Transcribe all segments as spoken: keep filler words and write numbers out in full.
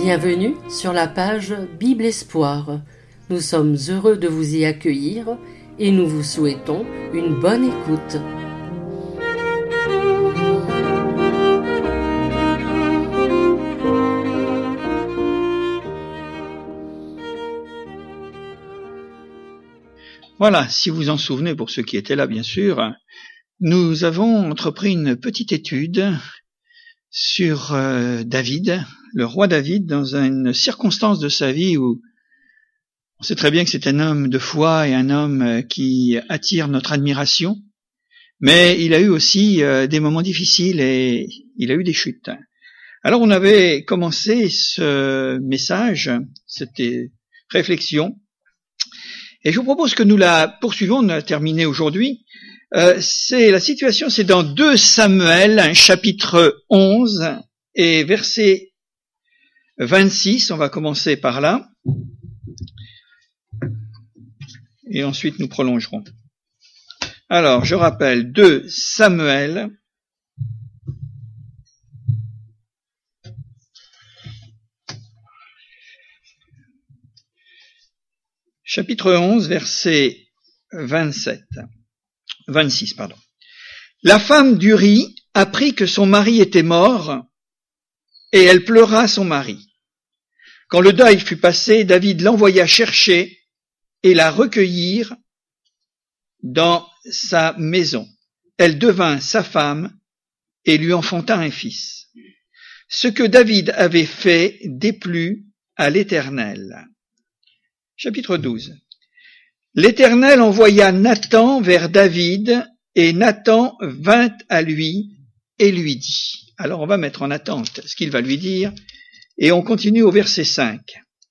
Bienvenue sur la page Bible Espoir. Nous sommes heureux de vous y accueillir et nous vous souhaitons une bonne écoute. Voilà, si vous en souvenez, pour ceux qui étaient là bien sûr, nous avons entrepris une petite étude sur euh, David, le roi David, dans une circonstance de sa vie où on sait très bien que c'est un homme de foi et un homme qui attire notre admiration, mais il a eu aussi euh, des moments difficiles et il a eu des chutes. Alors on avait commencé ce message, cette réflexion, et je vous propose que nous la poursuivons, on a terminé aujourd'hui. Euh, c'est la situation, c'est dans deux Samuel, chapitre onze et verset vingt-six, on va commencer par là, et ensuite nous prolongerons. Alors, je rappelle, deux Samuel, chapitre onze, verset vingt-sept. vingt-six, pardon. La femme d'Uri apprit que son mari était mort, et elle pleura son mari. Quand le deuil fut passé, David l'envoya chercher et la recueillir dans sa maison. Elle devint sa femme et lui enfanta un fils. Ce que David avait fait déplut à l'Éternel. Chapitre douze. L'Éternel envoya Nathan vers David, et Nathan vint à lui et lui dit. Alors on va mettre en attente ce qu'il va lui dire, et on continue au verset cinq.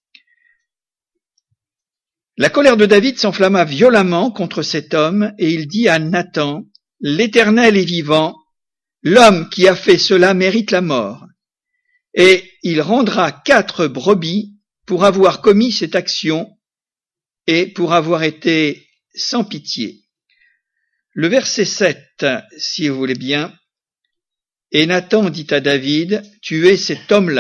La colère de David s'enflamma violemment contre cet homme, et il dit à Nathan, « L'Éternel est vivant, l'homme qui a fait cela mérite la mort, et il rendra quatre brebis pour avoir commis cette action, et pour avoir été sans pitié. » Le verset sept, si vous voulez bien. Et Nathan dit à David, « Tu es cet homme-là. »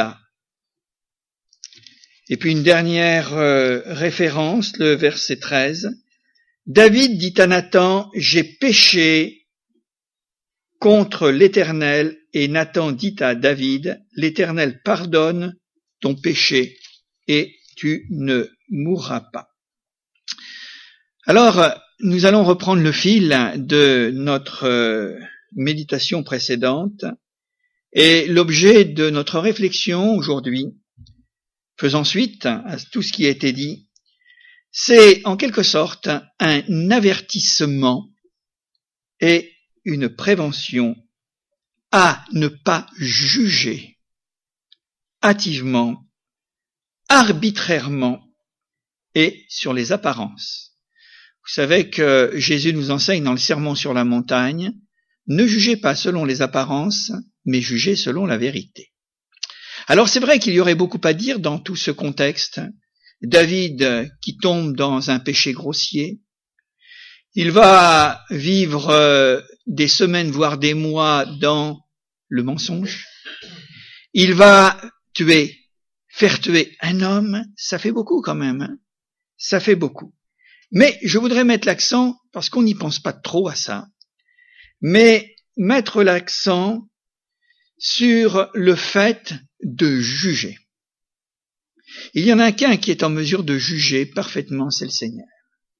Et puis une dernière euh, référence, le verset treize. David dit à Nathan, « J'ai péché contre l'Éternel. » Et Nathan dit à David, « L'Éternel pardonne ton péché et tu ne mourras pas. » Alors, nous allons reprendre le fil de notre méditation précédente et l'objet de notre réflexion aujourd'hui, faisant suite à tout ce qui a été dit, c'est en quelque sorte un avertissement et une prévention à ne pas juger hâtivement, arbitrairement et sur les apparences. Vous savez que Jésus nous enseigne dans le Sermon sur la montagne, ne jugez pas selon les apparences, mais jugez selon la vérité. Alors c'est vrai qu'il y aurait beaucoup à dire dans tout ce contexte. David qui tombe dans un péché grossier, il va vivre des semaines, voire des mois dans le mensonge, il va tuer, faire tuer un homme, ça fait beaucoup quand même, hein, ça fait beaucoup. Mais je voudrais mettre l'accent, parce qu'on n'y pense pas trop à ça, mais mettre l'accent sur le fait de juger. Il y en a qu'un qui est en mesure de juger parfaitement, c'est le Seigneur.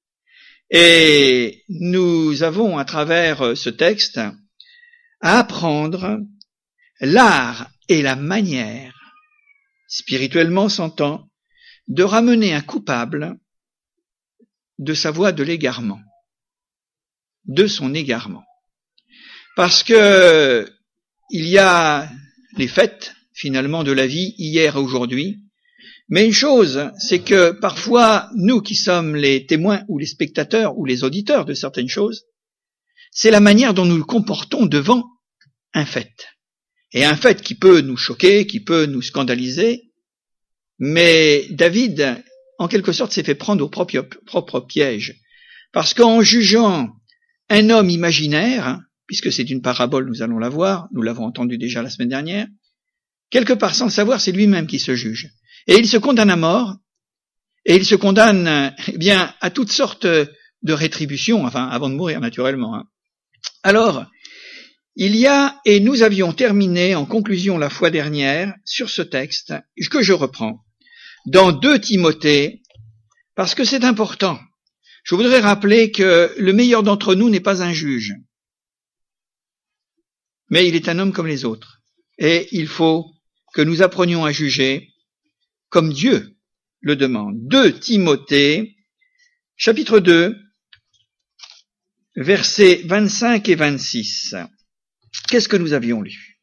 Et nous avons, à travers ce texte, à apprendre l'art et la manière, spirituellement s'entend, de ramener un coupable de sa voie de l'égarement, de son égarement. Parce que il y a les fêtes, finalement, de la vie, hier et aujourd'hui, mais une chose, c'est que parfois, nous qui sommes les témoins ou les spectateurs ou les auditeurs de certaines choses, c'est la manière dont nous nous comportons devant un fait. Et un fait qui peut nous choquer, qui peut nous scandaliser, mais David, en quelque sorte, s'est fait prendre au propre, propre piège. Parce qu'en jugeant un homme imaginaire, puisque c'est une parabole, nous allons la voir, nous l'avons entendu déjà la semaine dernière, quelque part sans le savoir, c'est lui-même qui se juge. Et il se condamne à mort, et il se condamne eh bien à toutes sortes de rétributions, enfin avant de mourir naturellement. Hein. Alors, il y a, et nous avions terminé en conclusion la fois dernière sur ce texte, que je reprends, dans deux Timothée, parce que c'est important. Je voudrais rappeler que le meilleur d'entre nous n'est pas un juge, mais il est un homme comme les autres. Et il faut que nous apprenions à juger comme Dieu le demande. deux Timothée, chapitre deux, versets vingt-cinq et vingt-six. Qu'est-ce que nous avions lu?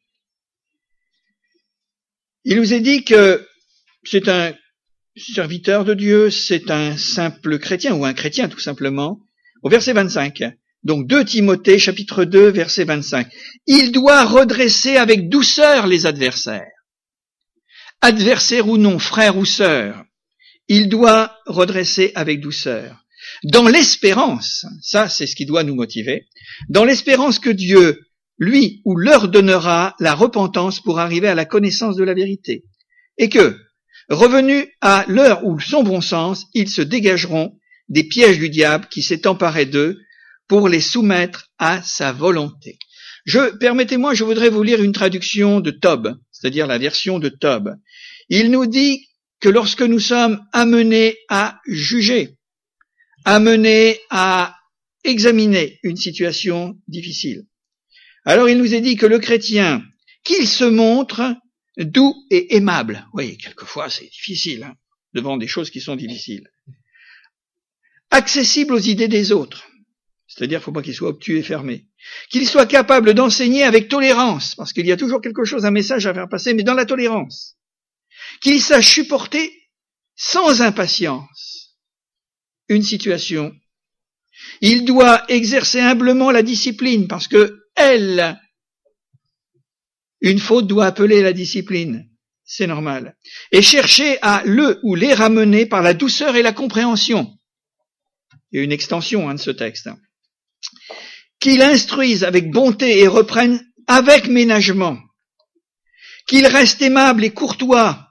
Il nous est dit que c'est un serviteur de Dieu, c'est un simple chrétien, ou un chrétien tout simplement, au verset vingt-cinq. Donc deux Timothée, chapitre deux, verset vingt-cinq. Il doit redresser avec douceur les adversaires. Adversaires ou non, frères ou sœurs, il doit redresser avec douceur. Dans l'espérance, ça c'est ce qui doit nous motiver, dans l'espérance que Dieu, lui ou leur donnera la repentance pour arriver à la connaissance de la vérité. Et que, revenus à l'heure où son bon sens, ils se dégageront des pièges du diable qui s'est emparé d'eux pour les soumettre à sa volonté. Je, permettez-moi, je voudrais vous lire une traduction de Tob, c'est-à-dire la version de Tob. Il nous dit que lorsque nous sommes amenés à juger, amenés à examiner une situation difficile, alors il nous est dit que le chrétien, qu'il se montre doux et aimable. Oui, quelquefois c'est difficile, hein, devant des choses qui sont difficiles. Accessible aux idées des autres, c'est-à-dire il ne faut pas qu'il soit obtus et fermé. Qu'il soit capable d'enseigner avec tolérance, parce qu'il y a toujours quelque chose, un message à faire passer, mais dans la tolérance. Qu'il sache supporter sans impatience une situation. Il doit exercer humblement la discipline, parce que elle, une faute doit appeler la discipline, c'est normal. Et chercher à le ou les ramener par la douceur et la compréhension. Il y a une extension hein, de ce texte. Qu'il instruise avec bonté et reprenne avec ménagement. Qu'il reste aimable et courtois.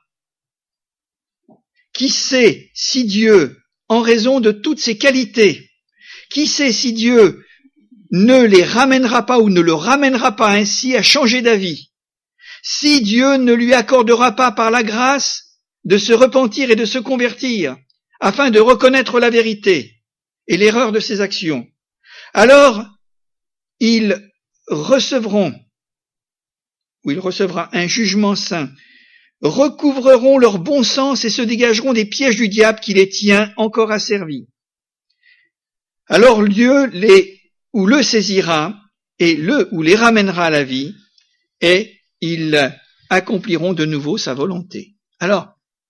Qui sait si Dieu, en raison de toutes ses qualités, qui sait si Dieu ne les ramènera pas ou ne le ramènera pas ainsi à changer d'avis, si Dieu ne lui accordera pas par la grâce de se repentir et de se convertir, afin de reconnaître la vérité et l'erreur de ses actions, alors ils recevront, ou il recevra un jugement saint, recouvreront leur bon sens et se dégageront des pièges du diable qui les tient encore asservis. Alors Dieu les ou le saisira et le ou les ramènera à la vie et ils accompliront de nouveau sa volonté. Alors,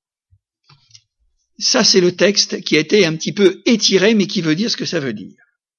ça c'est le texte qui a été un petit peu étiré mais qui veut dire ce que ça veut dire.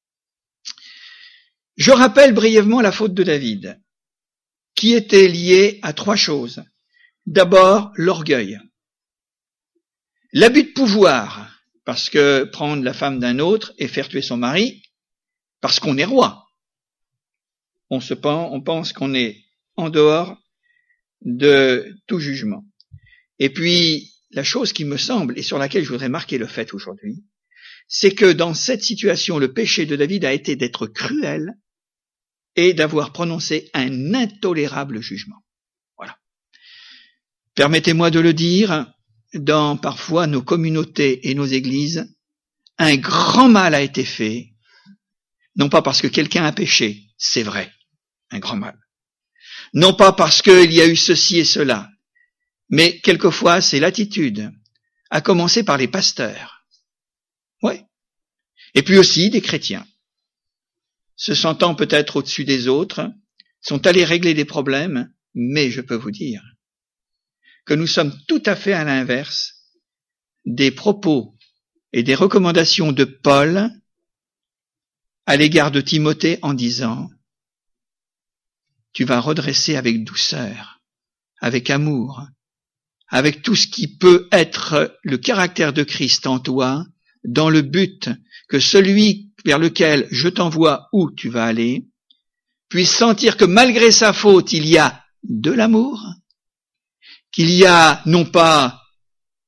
Je rappelle brièvement la faute de David, qui était liée à trois choses. D'abord, l'orgueil. L'abus de pouvoir, parce que prendre la femme d'un autre et faire tuer son mari, parce qu'on est roi. On se pense, on pense qu'on est en dehors de tout jugement. Et puis, la chose qui me semble, et sur laquelle je voudrais marquer le fait aujourd'hui, c'est que dans cette situation, le péché de David a été d'être cruel et d'avoir prononcé un intolérable jugement. Voilà. Permettez-moi de le dire, dans parfois nos communautés et nos églises, un grand mal a été fait, non pas parce que quelqu'un a péché, c'est vrai, un grand mal. Non pas parce qu'il y a eu ceci et cela, mais quelquefois c'est l'attitude, à commencer par les pasteurs. Oui. Et puis aussi des chrétiens, se sentant peut-être au-dessus des autres, sont allés régler des problèmes, mais je peux vous dire que nous sommes tout à fait à l'inverse des propos et des recommandations de Paul à l'égard de Timothée en disant « Tu vas redresser avec douceur, avec amour, avec tout ce qui peut être le caractère de Christ en toi, dans le but que celui vers lequel je t'envoie où tu vas aller, puisse sentir que malgré sa faute, il y a de l'amour, qu'il y a non pas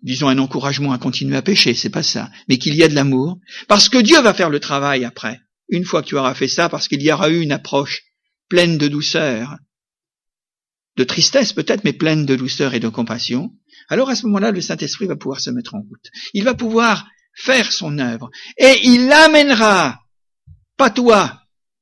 disons un encouragement à continuer à pécher, c'est pas ça, mais qu'il y a de l'amour, parce que Dieu va faire le travail après, une fois que tu auras fait ça, parce qu'il y aura eu une approche pleine de douceur, de tristesse peut-être, mais pleine de douceur et de compassion. Alors à ce moment-là, le Saint-Esprit va pouvoir se mettre en route. Il va pouvoir faire son œuvre, et il amènera, pas toi,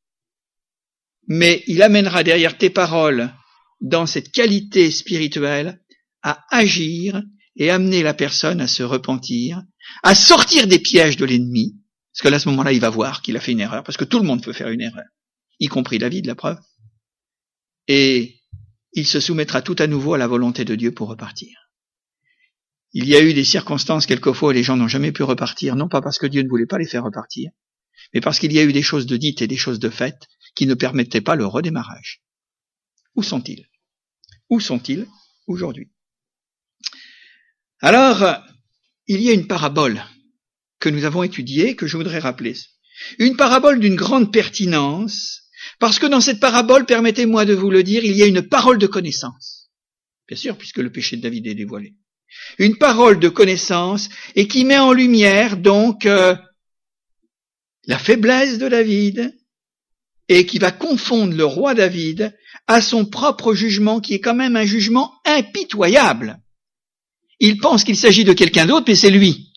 mais il amènera derrière tes paroles, dans cette qualité spirituelle, à agir et amener la personne à se repentir, à sortir des pièges de l'ennemi, parce que là, à ce moment-là, il va voir qu'il a fait une erreur, parce que tout le monde peut faire une erreur, y compris David, la preuve, et il se soumettra tout à nouveau à la volonté de Dieu pour repartir. Il y a eu des circonstances quelquefois où les gens n'ont jamais pu repartir, non pas parce que Dieu ne voulait pas les faire repartir, mais parce qu'il y a eu des choses de dites et des choses de faites qui ne permettaient pas le redémarrage. Où sont-ils? Où sont-ils aujourd'hui? Alors, il y a une parabole que nous avons étudiée, que je voudrais rappeler. Une parabole d'une grande pertinence, parce que dans cette parabole, permettez-moi de vous le dire, il y a une parole de connaissance. Bien sûr, puisque le péché de David est dévoilé. Une parole de connaissance, et qui met en lumière, donc, euh, la faiblesse de David, et qui va confondre le roi David à son propre jugement, qui est quand même un jugement impitoyable. Il pense qu'il s'agit de quelqu'un d'autre, mais c'est lui.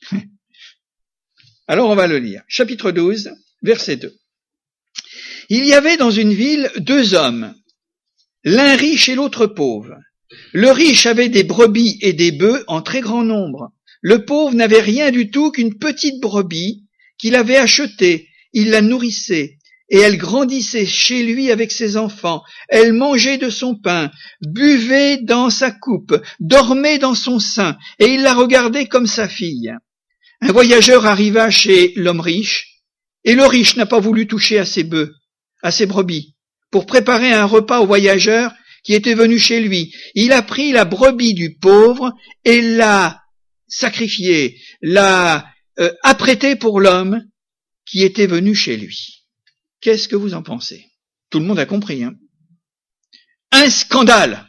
Alors on va le lire. Chapitre douze, verset deux. Il y avait dans une ville deux hommes, l'un riche et l'autre pauvre. Le riche avait des brebis et des bœufs en très grand nombre. Le pauvre n'avait rien du tout qu'une petite brebis qu'il avait achetée. Il la nourrissait, et elle grandissait chez lui avec ses enfants. Elle mangeait de son pain, buvait dans sa coupe, dormait dans son sein, et il la regardait comme sa fille. Un voyageur arriva chez l'homme riche, et le riche n'a pas voulu toucher à ses bœufs, à ses brebis, pour préparer un repas au voyageur qui était venu chez lui. Il a pris la brebis du pauvre et l'a sacrifiée, l'a euh, apprêtée pour l'homme qui était venu chez lui. Qu'est-ce que vous en pensez? Tout le monde a compris, hein? Un scandale.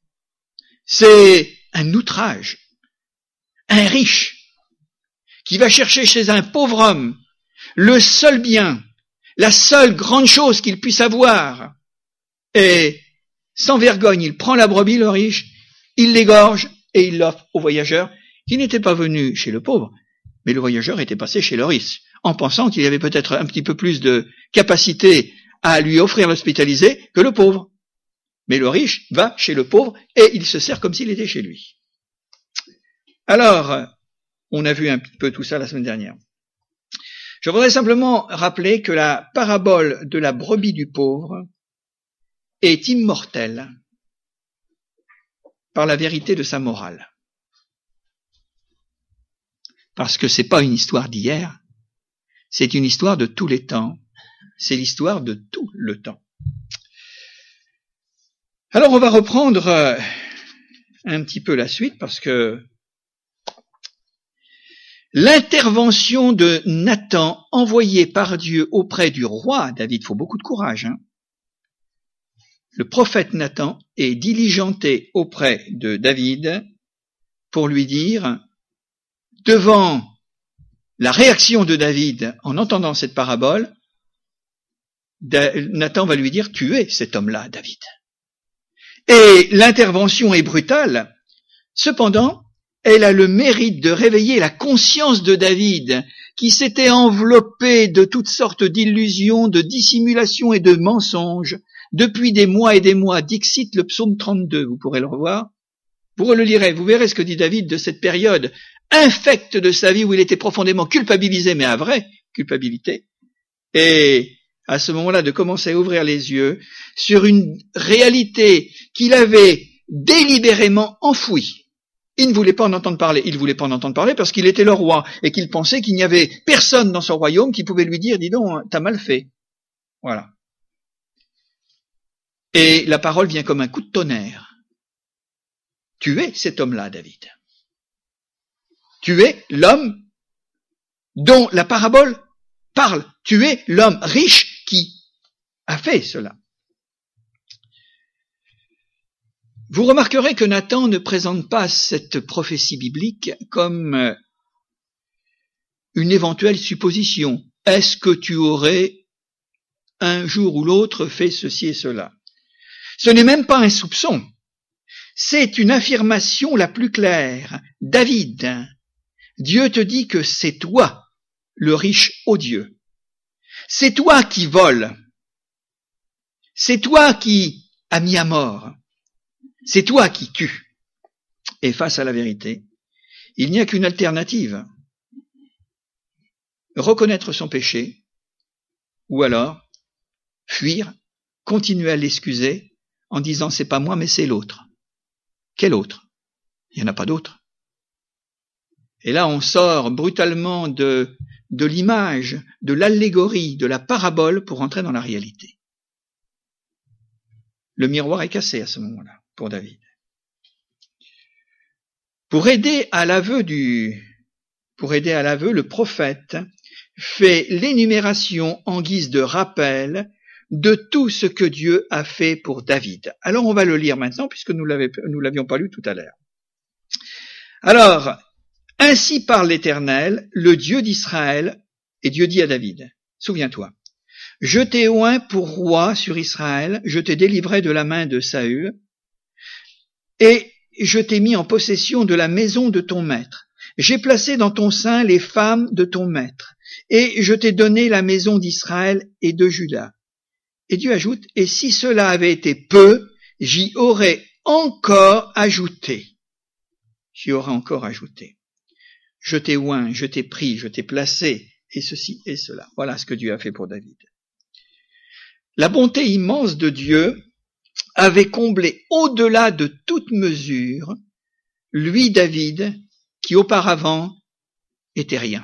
C'est un outrage. Un riche qui va chercher chez un pauvre homme le seul bien, la seule grande chose qu'il puisse avoir. Et sans vergogne, il prend la brebis, le riche, il l'égorge et il l'offre au voyageur qui n'était pas venu chez le pauvre, mais le voyageur était passé chez le riche, en pensant qu'il y avait peut-être un petit peu plus de capacité à lui offrir l'hospitalité que le pauvre. Mais le riche va chez le pauvre et il se sert comme s'il était chez lui. Alors, on a vu un petit peu tout ça la semaine dernière. Je voudrais simplement rappeler que la parabole de la brebis du pauvre est immortelle par la vérité de sa morale. Parce que c'est pas une histoire d'hier, c'est une histoire de tous les temps, c'est l'histoire de tout le temps. Alors on va reprendre un petit peu la suite parce que l'intervention de Nathan envoyée par Dieu auprès du roi David, il faut beaucoup de courage, hein. Le prophète Nathan est diligenté auprès de David pour lui dire, devant la réaction de David en entendant cette parabole, Nathan va lui dire, tu es cet homme-là, David. Et l'intervention est brutale, cependant, elle a le mérite de réveiller la conscience de David, qui s'était enveloppé de toutes sortes d'illusions, de dissimulations et de mensonges, depuis des mois et des mois. Dixit le psaume trente-deux, vous pourrez le revoir. Vous le lirez, vous verrez ce que dit David de cette période infecte de sa vie où il était profondément culpabilisé, mais à vraie culpabilité. Et à ce moment-là, de commencer à ouvrir les yeux sur une réalité qu'il avait délibérément enfouie. Il ne voulait pas en entendre parler. Il ne voulait pas en entendre parler parce qu'il était le roi et qu'il pensait qu'il n'y avait personne dans son royaume qui pouvait lui dire, dis donc, t'as mal fait. Voilà. Et la parole vient comme un coup de tonnerre. Tu es cet homme-là, David. Tu es l'homme dont la parabole parle. Tu es l'homme riche qui a fait cela. Vous remarquerez que Nathan ne présente pas cette prophétie biblique comme une éventuelle supposition. Est-ce que tu aurais un jour ou l'autre fait ceci et cela? Ce n'est même pas un soupçon. C'est une affirmation la plus claire. David, Dieu te dit que c'est toi, le riche odieux. C'est toi qui voles. C'est toi qui as mis à mort. C'est toi qui tues. Et face à la vérité, il n'y a qu'une alternative. Reconnaître son péché, ou alors fuir, continuer à l'excuser en disant c'est pas moi mais c'est l'autre. Quel autre? Il n'y en a pas d'autre. Et là on sort brutalement de, de l'image, de l'allégorie, de la parabole pour entrer dans la réalité. Le miroir est cassé à ce moment-là pour David. Pour aider à l'aveu du, pour aider à l'aveu, le prophète fait l'énumération en guise de rappel de tout ce que Dieu a fait pour David. Alors on va le lire maintenant puisque nous nous l'avions pas lu tout à l'heure. Alors, ainsi parle l'Éternel, le Dieu d'Israël, et Dieu dit à David, souviens-toi, je t'ai oint pour roi sur Israël, je t'ai délivré de la main de Saül, et je t'ai mis en possession de la maison de ton maître. J'ai placé dans ton sein les femmes de ton maître, et je t'ai donné la maison d'Israël et de Juda. Et Dieu ajoute, et si cela avait été peu, j'y aurais encore ajouté. J'y aurais encore ajouté. Je t'ai oint, je t'ai pris, je t'ai placé, et ceci et cela. Voilà ce que Dieu a fait pour David. La bonté immense de Dieu avait comblé au-delà de toute mesure, lui, David, qui auparavant était rien.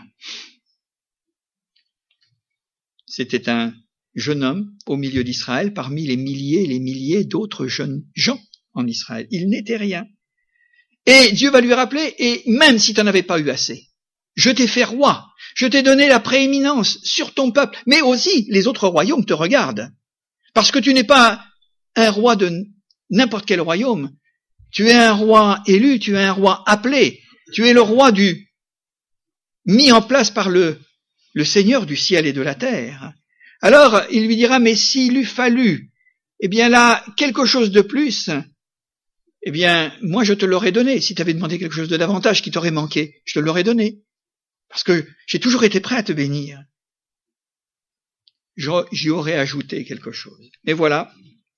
C'était un jeune homme au milieu d'Israël, parmi les milliers et les milliers d'autres jeunes gens en Israël. Il n'était rien. Et Dieu va lui rappeler, et même si tu n'en avais pas eu assez, je t'ai fait roi, je t'ai donné la prééminence sur ton peuple, mais aussi les autres royaumes te regardent. Parce que tu n'es pas un roi de n'importe quel royaume, tu es un roi élu, tu es un roi appelé, tu es le roi du mis en place par le, le Seigneur du ciel et de la terre. Alors, il lui dira, mais s'il eût fallu, eh bien là, quelque chose de plus, eh bien, moi je te l'aurais donné. Si tu avais demandé quelque chose de davantage qui t'aurait manqué, je te l'aurais donné. Parce que j'ai toujours été prêt à te bénir. J'y aurais ajouté quelque chose. Mais voilà,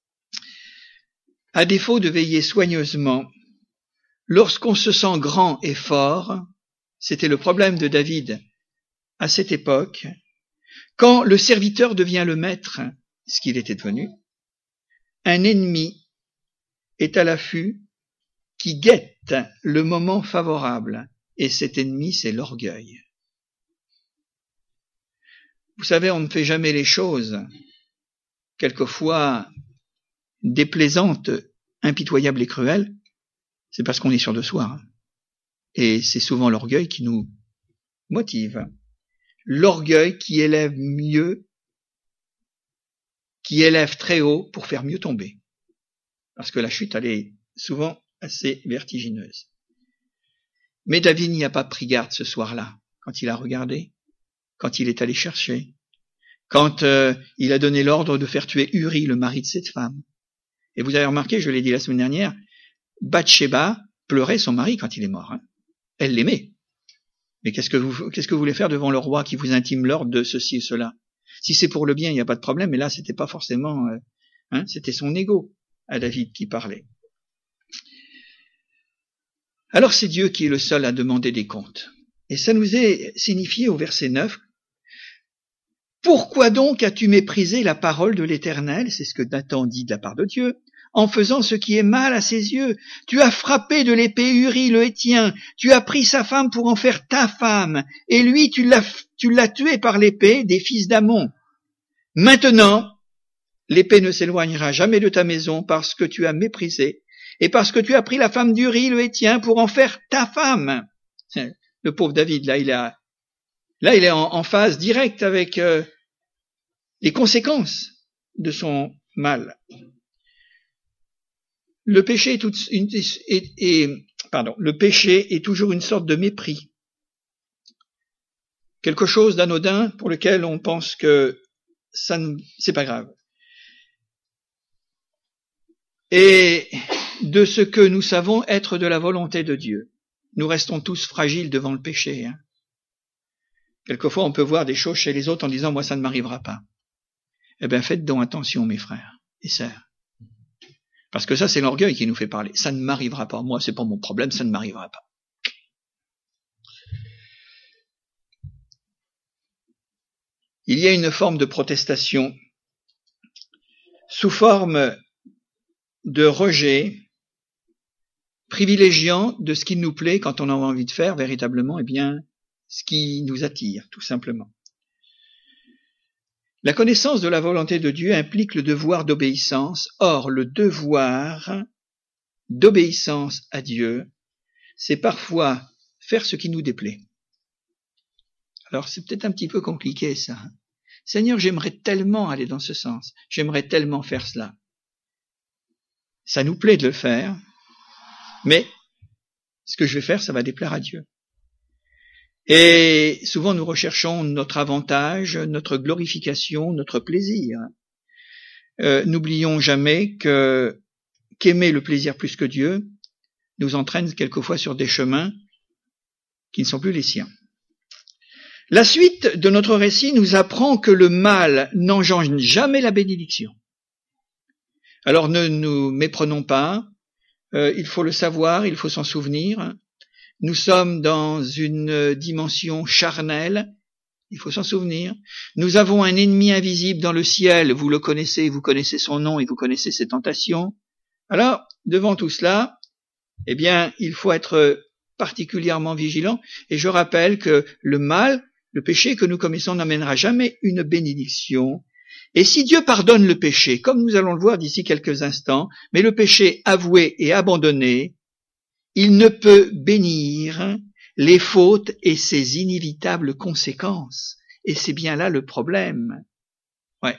à défaut de veiller soigneusement, lorsqu'on se sent grand et fort, c'était le problème de David à cette époque, quand le serviteur devient le maître, ce qu'il était devenu, un ennemi est à l'affût qui guette le moment favorable, et cet ennemi, c'est l'orgueil. Vous savez, on ne fait jamais les choses, quelquefois déplaisantes, impitoyables et cruelles, c'est parce qu'on est sûr de soi. Et c'est souvent l'orgueil qui nous motive. L'orgueil qui élève mieux, qui élève très haut pour faire mieux tomber. Parce que la chute, elle est souvent assez vertigineuse. Mais David n'y a pas pris garde ce soir-là, quand il a regardé, quand il est allé chercher, quand euh, il a donné l'ordre de faire tuer Uri, le mari de cette femme. Et vous avez remarqué, je l'ai dit la semaine dernière, Bathsheba pleurait son mari quand il est mort. Hein. Elle l'aimait. Mais qu'est-ce que vous, qu'est-ce que vous voulez faire devant le roi qui vous intime l'ordre de ceci et cela? Si c'est pour le bien, il n'y a pas de problème, mais là, c'était pas forcément, euh, hein, c'était son ego à David qui parlait. Alors c'est Dieu qui est le seul à demander des comptes. Et ça nous est signifié au verset neuf. Pourquoi donc as-tu méprisé la parole de l'Éternel? C'est ce que Nathan dit de la part de Dieu. En faisant ce qui est mal à ses yeux. Tu as frappé de l'épée Uri le Héthien, tu as pris sa femme pour en faire ta femme, et lui tu l'as, tu l'as tué par l'épée des fils d'Ammon. Maintenant, l'épée ne s'éloignera jamais de ta maison parce que tu as méprisé, et parce que tu as pris la femme d'Uri le Héthien pour en faire ta femme. Le pauvre David, là il, a, là, il est en, en phase directe avec euh, les conséquences de son mal. le péché est, tout, une, est, est, pardon, le péché est toujours une sorte de mépris. Quelque chose d'anodin pour lequel on pense que ça ne, c'est pas grave. Et de ce que nous savons être de la volonté de Dieu. Nous restons tous fragiles devant le péché. Hein. Quelquefois, on peut voir des choses chez les autres en disant « moi, ça ne m'arrivera pas ». Eh bien, faites donc attention, mes frères et sœurs. Parce que ça, c'est l'orgueil qui nous fait parler. Ça ne m'arrivera pas. Moi, c'est pas mon problème, ça ne m'arrivera pas. Il y a une forme de protestation sous forme de rejet, privilégiant de ce qui nous plaît quand on a envie de faire véritablement, eh bien, ce qui nous attire, tout simplement. La connaissance de la volonté de Dieu implique le devoir d'obéissance. Or, le devoir d'obéissance à Dieu, c'est parfois faire ce qui nous déplaît. Alors, c'est peut-être un petit peu compliqué, ça. Seigneur, j'aimerais tellement aller dans ce sens. J'aimerais tellement faire cela. Ça nous plaît de le faire, mais ce que je vais faire, ça va déplaire à Dieu. Et souvent, nous recherchons notre avantage, notre glorification, notre plaisir. Euh, n'oublions jamais que qu'aimer le plaisir plus que Dieu nous entraîne quelquefois sur des chemins qui ne sont plus les siens. La suite de notre récit nous apprend que le mal n'engendre jamais la bénédiction. Alors ne nous méprenons pas, euh, il faut le savoir, il faut s'en souvenir. Nous sommes dans une dimension charnelle, il faut s'en souvenir. Nous avons un ennemi invisible dans le ciel, vous le connaissez, vous connaissez son nom et vous connaissez ses tentations. Alors, devant tout cela, eh bien, il faut être particulièrement vigilant. Et je rappelle que le mal, le péché que nous commettons n'amènera jamais une bénédiction. Et si Dieu pardonne le péché, comme nous allons le voir d'ici quelques instants, mais le péché avoué et abandonné, il ne peut bénir les fautes et ses inévitables conséquences. Et c'est bien là le problème. Ouais.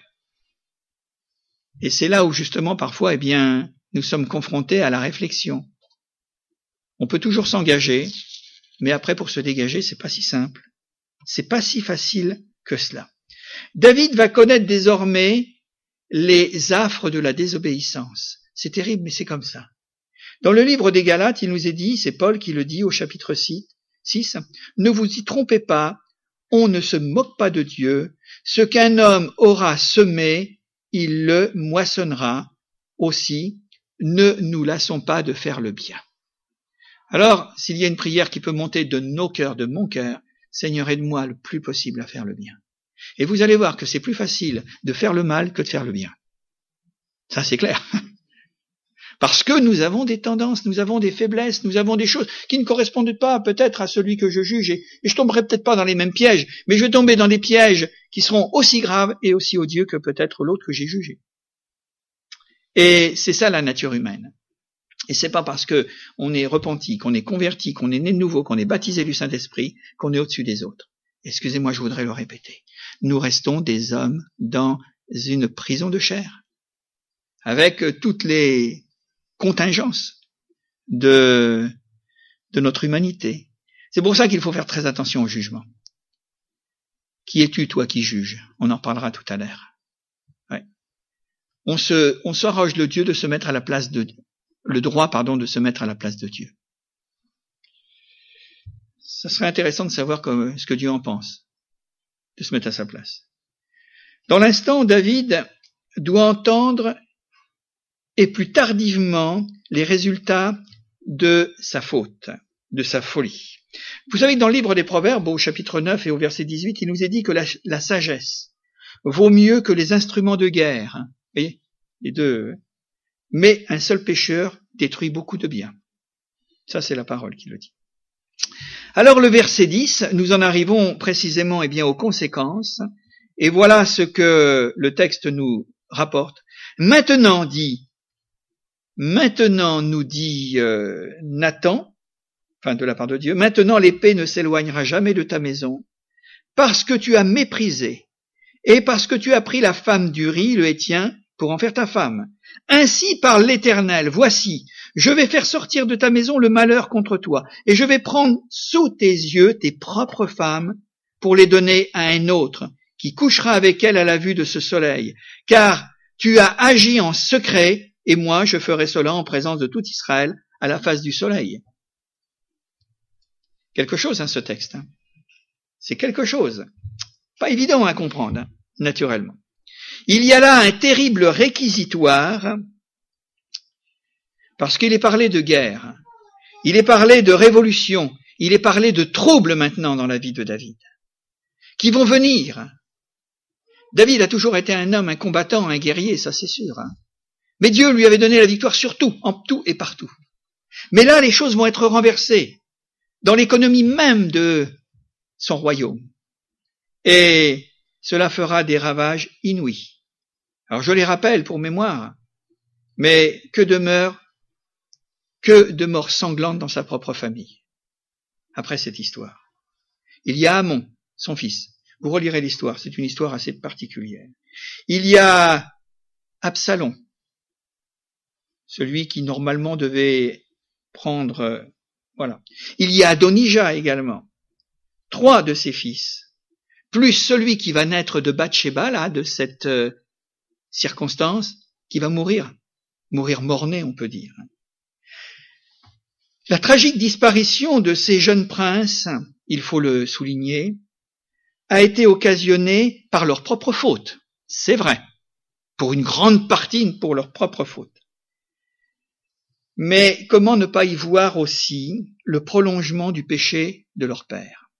Et c'est là où justement parfois, eh bien, nous sommes confrontés à la réflexion. On peut toujours s'engager, mais après pour se dégager, c'est pas si simple. C'est pas si facile que cela. David va connaître désormais les affres de la désobéissance. C'est terrible, mais c'est comme ça. Dans le livre des Galates, il nous est dit, c'est Paul qui le dit au chapitre six, ne vous y trompez pas, on ne se moque pas de Dieu, ce qu'un homme aura semé, il le moissonnera aussi, ne nous lassons pas de faire le bien. Alors, s'il y a une prière qui peut monter de nos cœurs, de mon cœur, Seigneur, aide-moi le plus possible à faire le bien. Et vous allez voir que c'est plus facile de faire le mal que de faire le bien. Ça, c'est clair. Parce que nous avons des tendances, nous avons des faiblesses, nous avons des choses qui ne correspondent pas peut-être à celui que je juge. Et, et je tomberai peut-être pas dans les mêmes pièges, mais je vais tomber dans des pièges qui seront aussi graves et aussi odieux que peut-être l'autre que j'ai jugé. Et c'est ça la nature humaine. Et c'est pas parce que on est repenti, qu'on est converti, qu'on est né de nouveau, qu'on est baptisé du Saint-Esprit, qu'on est au-dessus des autres. Excusez-moi, je voudrais le répéter. Nous restons des hommes dans une prison de chair, avec toutes les contingences de, de notre humanité. C'est pour ça qu'il faut faire très attention au jugement. Qui es-tu, toi, qui juges? On en parlera tout à l'heure. Ouais. On se, on s'arroge le Dieu de se mettre à la place de, le droit, pardon, de se mettre à la place de Dieu. Ça serait intéressant de savoir comme, ce que Dieu en pense, de se mettre à sa place. Dans l'instant, David doit entendre et plus tardivement les résultats de sa faute, de sa folie. Vous savez que dans le livre des Proverbes, au chapitre neuf et au verset dix-huit, il nous est dit que la, la sagesse vaut mieux que les instruments de guerre. Vous voyez, les deux. Mais un seul pécheur détruit beaucoup de biens. Ça, c'est la parole qui le dit. Alors, le verset dix, nous en arrivons précisément, eh bien, aux conséquences. Et voilà ce que le texte nous rapporte. Maintenant, dit Maintenant, nous dit euh, Nathan, enfin de la part de Dieu, maintenant l'épée ne s'éloignera jamais de ta maison, parce que tu as méprisé, et parce que tu as pris la femme d'Uri, le Héthien, pour en faire ta femme. Ainsi parle l'Éternel, voici, je vais faire sortir de ta maison le malheur contre toi, et je vais prendre sous tes yeux tes propres femmes pour les donner à un autre, qui couchera avec elles à la vue de ce soleil. Car tu as agi en secret, et moi je ferai cela en présence de tout Israël à la face du soleil. Quelque chose, hein, ce texte. Hein. C'est quelque chose. Pas évident à comprendre, hein, naturellement. Il y a là un terrible réquisitoire, parce qu'il est parlé de guerre, il est parlé de révolution, il est parlé de troubles maintenant dans la vie de David, qui vont venir. David a toujours été un homme, un combattant, un guerrier, ça c'est sûr. Hein. Mais Dieu lui avait donné la victoire sur tout, en tout et partout. Mais là, les choses vont être renversées, dans l'économie même de son royaume. Et cela fera des ravages inouïs. Alors je les rappelle pour mémoire, mais que demeure, que de morts sanglantes dans sa propre famille, après cette histoire. Il y a Amon, son fils. Vous relirez l'histoire, c'est une histoire assez particulière. Il y a Absalom, celui qui normalement devait prendre, euh, voilà. Il y a Adonijah également, trois de ses fils, plus celui qui va naître de Bathsheba, là, de cette euh, circonstance, qui va mourir, mourir mort-né, on peut dire. La tragique disparition de ces jeunes princes, il faut le souligner, a été occasionnée par leur propre faute. C'est vrai, pour une grande partie pour leur propre faute. Mais comment ne pas y voir aussi le prolongement du péché de leur père?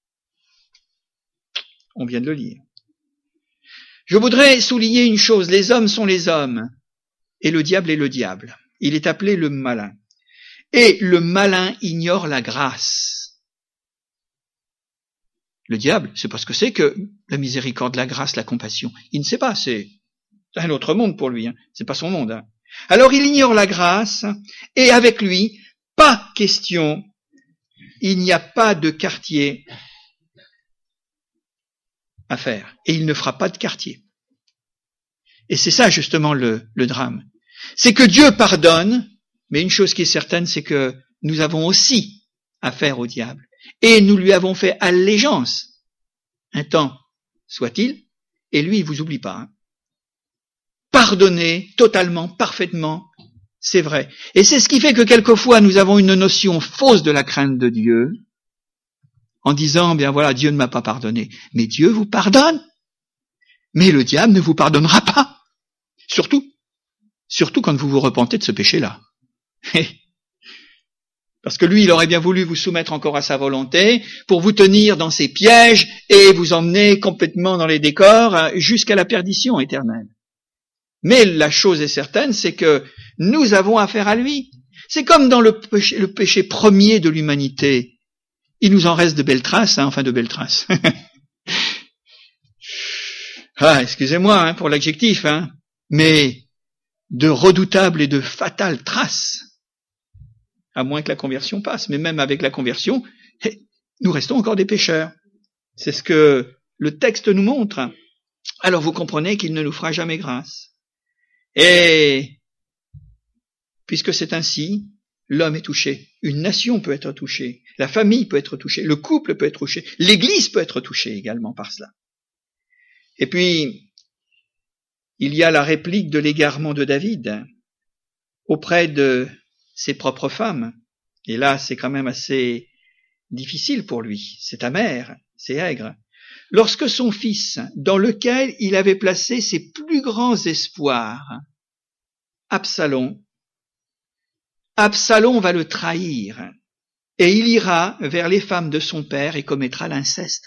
On vient de le lire. Je voudrais souligner une chose, les hommes sont les hommes, et le diable est le diable. Il est appelé le malin. Et le malin ignore la grâce. Le diable, c'est pas ce que c'est que la miséricorde, la grâce, la compassion. Il ne sait pas, c'est un autre monde pour lui, hein. C'est pas son monde. Hein. Alors il ignore la grâce, et avec lui, pas question, il n'y a pas de quartier à faire, et il ne fera pas de quartier. Et c'est ça justement le, le drame. C'est que Dieu pardonne, mais une chose qui est certaine, c'est que nous avons aussi affaire au diable, et nous lui avons fait allégeance, un temps soit-il, et lui il vous oublie pas. Hein. Pardonner totalement, parfaitement, c'est vrai. Et c'est ce qui fait que quelquefois nous avons une notion fausse de la crainte de Dieu, en disant, bien voilà, Dieu ne m'a pas pardonné. Mais Dieu vous pardonne. Mais le diable ne vous pardonnera pas. Surtout, surtout quand vous vous repentez de ce péché-là. Parce que lui, il aurait bien voulu vous soumettre encore à sa volonté pour vous tenir dans ses pièges et vous emmener complètement dans les décors jusqu'à la perdition éternelle. Mais la chose est certaine, c'est que nous avons affaire à lui. C'est comme dans le péché, le péché premier de l'humanité. Il nous en reste de belles traces, hein, enfin de belles traces. ah, excusez-moi hein, pour l'adjectif, hein, mais de redoutables et de fatales traces. À moins que la conversion passe. Mais même avec la conversion, nous restons encore des pécheurs. C'est ce que le texte nous montre. Alors vous comprenez qu'il ne nous fera jamais grâce. Et puisque c'est ainsi, l'homme est touché. Une nation peut être touchée. La famille peut être touchée. Le couple peut être touché. L'Église peut être touchée également par cela. Et puis, il y a la réplique de l'égarement de David auprès de ses propres femmes. Et là, c'est quand même assez difficile pour lui. C'est amer, c'est aigre. Lorsque son fils, dans lequel il avait placé ses plus grands espoirs, Absalom, Absalom va le trahir, et il ira vers les femmes de son père et commettra l'inceste.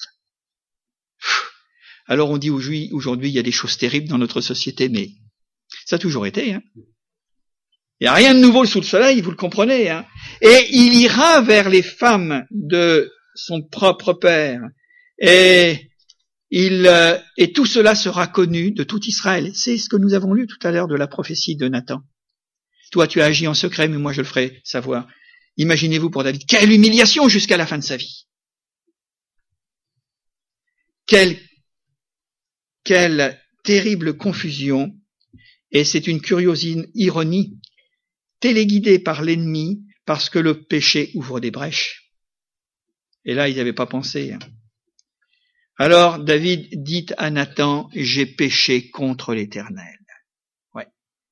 Alors on dit aujourd'hui, il y a des choses terribles dans notre société, mais ça a toujours été, hein. Il n'y a rien de nouveau sous le soleil, vous le comprenez, hein. Et il ira vers les femmes de son propre père, et il, euh, et tout cela sera connu de tout Israël. C'est ce que nous avons lu tout à l'heure de la prophétie de Nathan. Toi, tu as agi en secret, mais moi je le ferai savoir. Imaginez-vous pour David, quelle humiliation jusqu'à la fin de sa vie. Quelle, quelle terrible confusion Et c'est une curieuse ironie, téléguidée par l'ennemi, parce que le péché ouvre des brèches. Et là, ils n'avaient pas pensé. Alors, David dit à Nathan, j'ai péché contre l'Éternel. Ouais.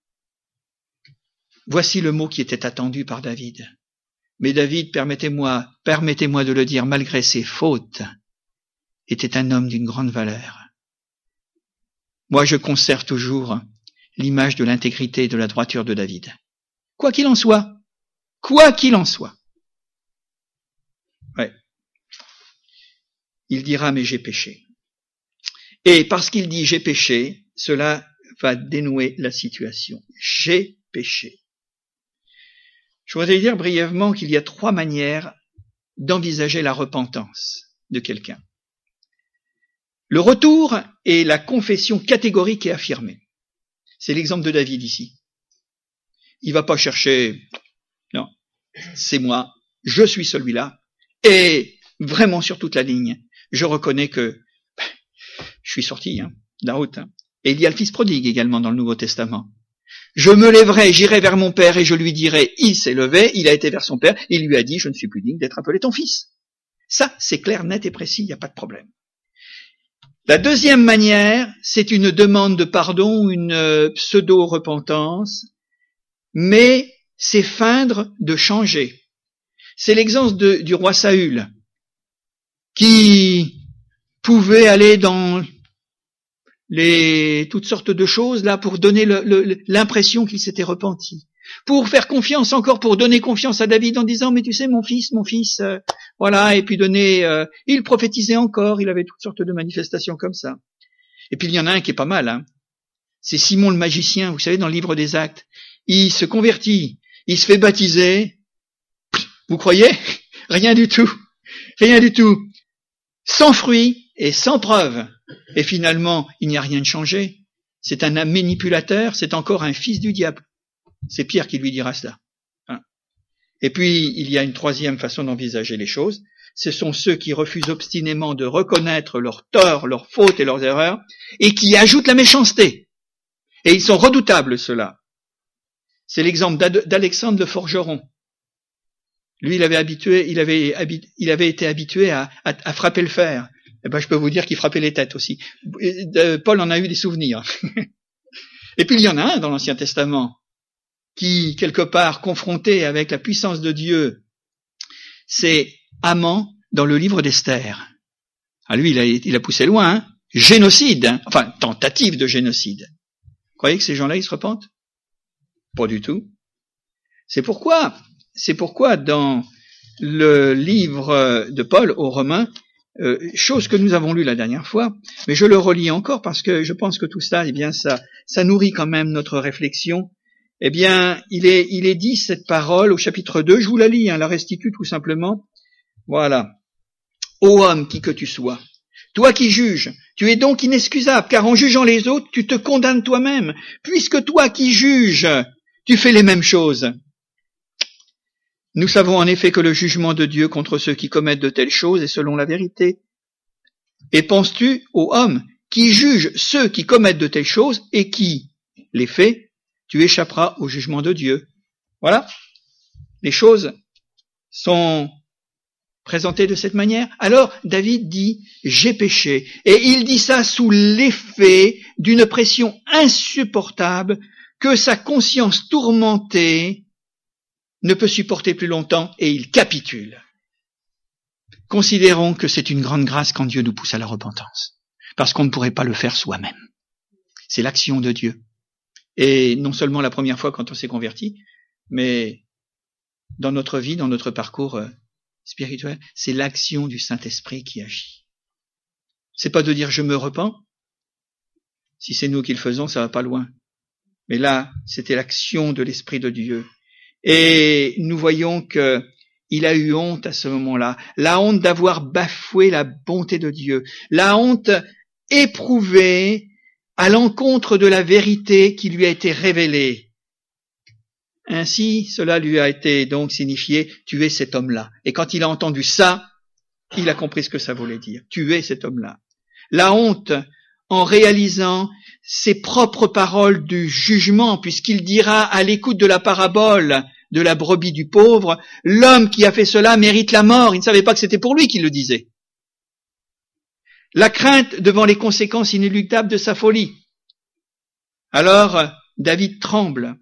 Voici le mot qui était attendu par David. Mais David, permettez-moi, permettez-moi de le dire, malgré ses fautes, était un homme d'une grande valeur. Moi, je conserve toujours l'image de l'intégrité et de la droiture de David. Quoi qu'il en soit, quoi qu'il en soit. Ouais. Il dira, mais j'ai péché. Et parce qu'il dit j'ai péché, cela va dénouer la situation. J'ai péché. Je voudrais dire brièvement qu'il y a trois manières d'envisager la repentance de quelqu'un. Le retour est la confession catégorique et affirmée. C'est l'exemple de David ici. Il va pas chercher, non, c'est moi, je suis celui-là, et vraiment sur toute la ligne, je reconnais que je suis sorti hein, de la route. Hein. Et il y a le fils prodigue également dans le Nouveau Testament. Je me lèverai, j'irai vers mon père et je lui dirai, il s'est levé, il a été vers son père, il lui a dit, je ne suis plus digne d'être appelé ton fils. Ça, c'est clair, net et précis, il n'y a pas de problème. La deuxième manière, c'est une demande de pardon, une pseudo-repentance, mais c'est feindre de changer. C'est l'exemple de, du roi Saül, qui pouvait aller dans les toutes sortes de choses là pour donner le, le, l'impression qu'il s'était repenti, pour faire confiance encore, pour donner confiance à David en disant mais tu sais mon fils, mon fils, euh, voilà, et puis donner, euh, il prophétisait encore, il avait toutes sortes de manifestations comme ça. Et puis il y en a un qui est pas mal, hein. C'est Simon le magicien, vous savez dans le livre des Actes, il se convertit, il se fait baptiser, vous croyez? Rien du tout, rien du tout, sans fruit et sans preuve. Et finalement, il n'y a rien de changé. C'est un manipulateur, c'est encore un fils du diable. C'est Pierre qui lui dira cela. Hein. Et puis, il y a une troisième façon d'envisager les choses. Ce sont ceux qui refusent obstinément de reconnaître leurs torts, leurs fautes et leurs erreurs, et qui ajoutent la méchanceté. Et ils sont redoutables, ceux-là. C'est l'exemple d'Alexandre le forgeron. Lui, il avait habitué, il avait, il avait été habitué à, à, à frapper le fer. Eh ben, je peux vous dire qu'il frappait les têtes aussi. Paul en a eu des souvenirs. Et puis il y en a un dans l'Ancien Testament qui, quelque part, confronté avec la puissance de Dieu, c'est Haman dans le livre d'Esther. Ah, lui, il a, il a poussé loin, hein. Génocide, hein. Enfin, tentative de génocide. Vous croyez que ces gens-là, ils se repentent? Pas du tout. C'est pourquoi, c'est pourquoi dans le livre de Paul aux Romains, Euh, chose que nous avons lue la dernière fois, mais je le relis encore parce que je pense que tout ça, eh bien, ça, ça nourrit quand même notre réflexion. Eh bien, il est, il est dit cette parole au chapitre deux, je vous la lis, hein, la restitue tout simplement. Voilà. Ô homme qui que tu sois, toi qui juges, tu es donc inexcusable, car en jugeant les autres, tu te condamnes toi-même, puisque toi qui juges, tu fais les mêmes choses. Nous savons en effet que le jugement de Dieu contre ceux qui commettent de telles choses est selon la vérité. Et penses-tu, ô homme, qui juge ceux qui commettent de telles choses et qui les fait, tu échapperas au jugement de Dieu. Voilà. Les choses sont présentées de cette manière. Alors, David dit, j'ai péché. Et il dit ça sous l'effet d'une pression insupportable que sa conscience tourmentée ne peut supporter plus longtemps et il capitule. Considérons que c'est une grande grâce quand Dieu nous pousse à la repentance, parce qu'on ne pourrait pas le faire soi-même. C'est l'action de Dieu. Et non seulement la première fois quand on s'est converti, mais dans notre vie, dans notre parcours spirituel, c'est l'action du Saint-Esprit qui agit. C'est pas de dire je me repens. Si c'est nous qui le faisons, ça va pas loin. Mais là, c'était l'action de l'Esprit de Dieu. Et nous voyons que il a eu honte à ce moment-là, la honte d'avoir bafoué la bonté de Dieu, la honte éprouvée à l'encontre de la vérité qui lui a été révélée. Ainsi, cela lui a été donc signifié, tuer cet homme-là. Et quand il a entendu ça, il a compris ce que ça voulait dire, tuer cet homme-là. La honte en réalisant ses propres paroles du jugement, puisqu'il dira à l'écoute de la parabole de la brebis du pauvre, l'homme qui a fait cela mérite la mort. Il ne savait pas que c'était pour lui qu'il le disait. La crainte devant les conséquences inéluctables de sa folie. Alors, David tremble.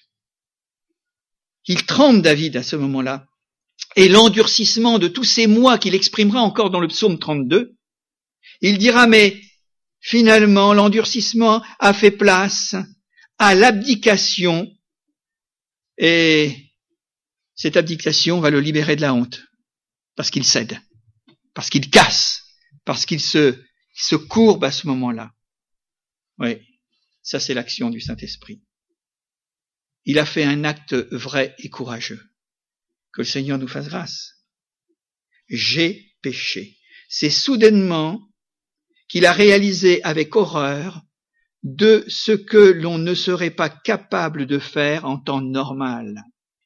Il tremble, David, à ce moment-là. Et l'endurcissement de tous ces mois qu'il exprimera encore dans le psaume trente-deux, il dira, mais finalement, l'endurcissement a fait place à l'abdication, et cette abdication va le libérer de la honte, parce qu'il cède, parce qu'il casse, parce qu'il se, il se courbe à ce moment-là. Oui, ça c'est l'action du Saint-Esprit. Il a fait un acte vrai et courageux. Que le Seigneur nous fasse grâce. J'ai péché. C'est soudainement qu'il a réalisé avec horreur de ce que l'on ne serait pas capable de faire en temps normal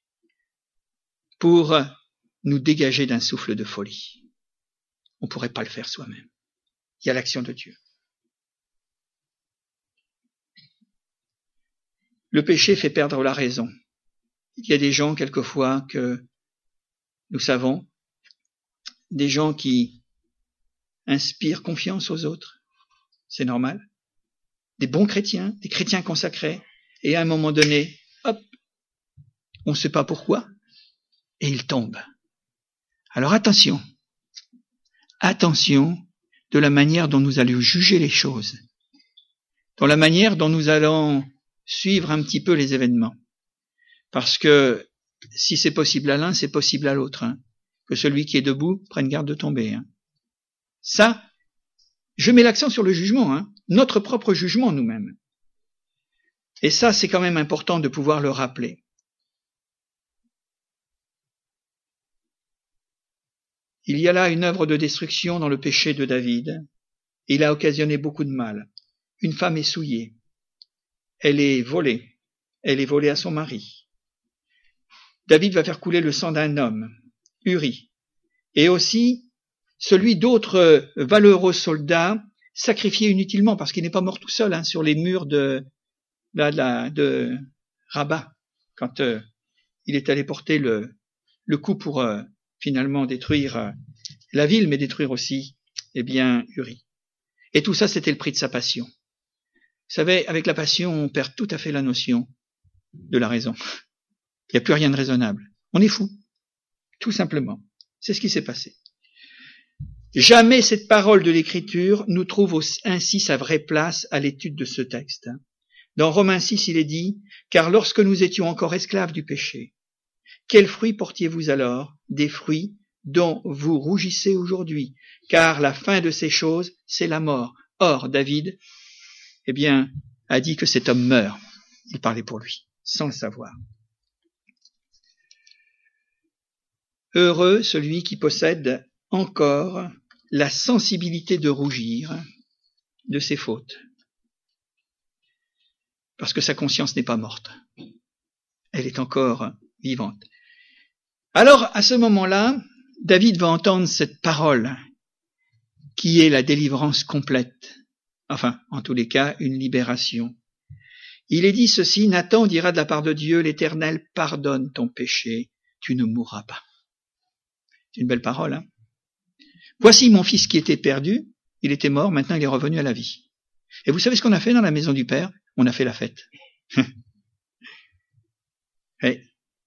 pour nous dégager d'un souffle de folie. On ne pourrait pas le faire soi-même. Il y a l'action de Dieu. Le péché fait perdre la raison. Il y a des gens, quelquefois, que nous savons, des gens qui inspirent confiance aux autres. C'est normal. Des bons chrétiens, des chrétiens consacrés. Et à un moment donné, hop, on ne sait pas pourquoi, et ils tombent. Alors attention. Attention de la manière dont nous allons juger les choses. Dans la manière dont nous allons suivre un petit peu les événements. Parce que si c'est possible à l'un, c'est possible à l'autre. Hein. Que celui qui est debout prenne garde de tomber. Hein. Ça, je mets l'accent sur le jugement, hein. Notre propre jugement nous-mêmes. Et ça, c'est quand même important de pouvoir le rappeler. Il y a là une œuvre de destruction dans le péché de David. Il a occasionné beaucoup de mal. Une femme est souillée. Elle est volée. Elle est volée à son mari. David va faire couler le sang d'un homme, Uri, et aussi celui d'autres valeureux soldats sacrifiés inutilement, parce qu'il n'est pas mort tout seul hein, sur les murs de, de, de, de Rabat, quand euh, il est allé porter le, le coup pour euh, finalement détruire euh, la ville, mais détruire aussi eh bien Uri. Et tout ça, c'était le prix de sa passion. Vous savez, avec la passion, on perd tout à fait la notion de la raison. Il n'y a plus rien de raisonnable. On est fou. Tout simplement. C'est ce qui s'est passé. Jamais cette parole de l'Écriture nous trouve ainsi sa vraie place à l'étude de ce texte. Dans Romains six, il est dit « Car lorsque nous étions encore esclaves du péché, quels fruits portiez-vous alors? Des fruits dont vous rougissez aujourd'hui, car la fin de ces choses, c'est la mort. » Or, David, eh bien, a dit que cet homme meurt. Il parlait pour lui, sans le savoir. Heureux celui qui possède encore la sensibilité de rougir de ses fautes. Parce que sa conscience n'est pas morte. Elle est encore vivante. Alors, à ce moment-là, David va entendre cette parole qui est la délivrance complète. Enfin, en tous les cas, une libération. Il est dit ceci, Nathan dira de la part de Dieu, l'Éternel pardonne ton péché, tu ne mourras pas. C'est une belle parole, hein. Voici mon fils qui était perdu, il était mort, maintenant il est revenu à la vie. Et vous savez ce qu'on a fait dans la maison du Père? On a fait la fête. Et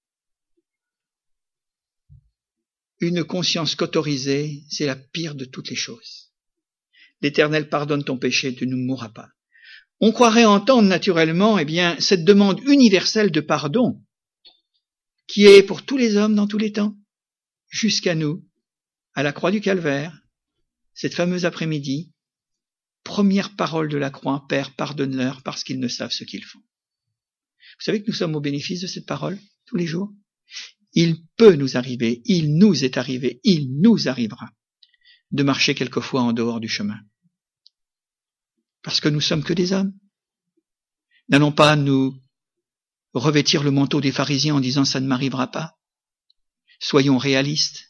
une conscience qu'autorisée, c'est la pire de toutes les choses. L'Éternel pardonne ton péché, tu ne mourras pas. On croirait entendre naturellement, eh bien, cette demande universelle de pardon, qui est pour tous les hommes dans tous les temps, jusqu'à nous, à la croix du Calvaire, cette fameuse après-midi, première parole de la croix, Père, pardonne-leur parce qu'ils ne savent ce qu'ils font. Vous savez que nous sommes au bénéfice de cette parole, tous les jours? Il peut nous arriver, il nous est arrivé, il nous arrivera de marcher quelquefois en dehors du chemin. Parce que nous sommes que des hommes. N'allons pas nous revêtir le manteau des pharisiens en disant ça ne m'arrivera pas. Soyons réalistes,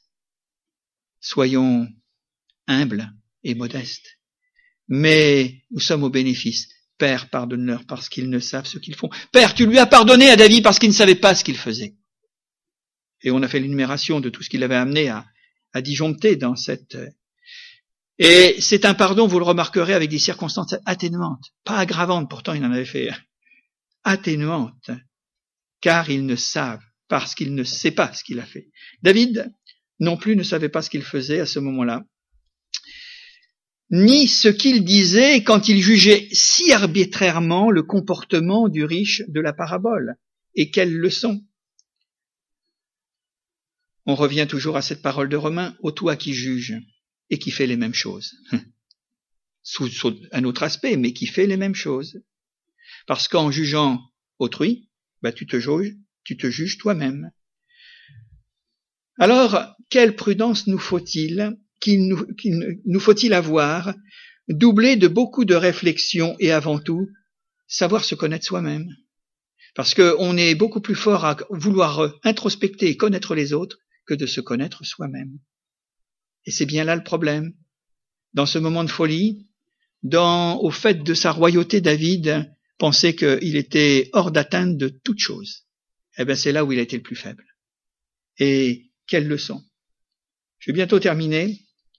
soyons humbles et modestes. Mais nous sommes au bénéfice Père, pardonne-leur parce qu'ils ne savent ce qu'ils font. Père, tu lui as pardonné à David parce qu'il ne savait pas ce qu'il faisait. Et on a fait l'énumération de tout ce qu'il avait amené à, à disjoncter dans cette... Et c'est un pardon, vous le remarquerez, avec des circonstances atténuantes, pas aggravantes, pourtant il en avait fait, atténuantes, car ils ne savent, parce qu'il ne sait pas ce qu'il a fait. David, non plus, ne savait pas ce qu'il faisait à ce moment-là, ni ce qu'il disait quand il jugeait si arbitrairement le comportement du riche de la parabole. Et quelle leçon! On revient toujours à cette parole de Romains, ô toi qui juge et qui fait les mêmes choses. Sous, sous un autre aspect, mais qui fait les mêmes choses. Parce qu'en jugeant autrui, bah, tu te juges, tu te juges toi-même. Alors, quelle prudence nous faut-il, qu'il nous, qu'il nous faut-il avoir, doublée de beaucoup de réflexion et avant tout, savoir se connaître soi-même. Parce qu'on est beaucoup plus fort à vouloir introspecter et connaître les autres que de se connaître soi-même. Et c'est bien là le problème. Dans ce moment de folie, dans, au fait de sa royauté, David pensait qu'il était hors d'atteinte de toute chose. Eh bien, c'est là où il a été le plus faible. Et quelle leçon! Je vais bientôt terminer.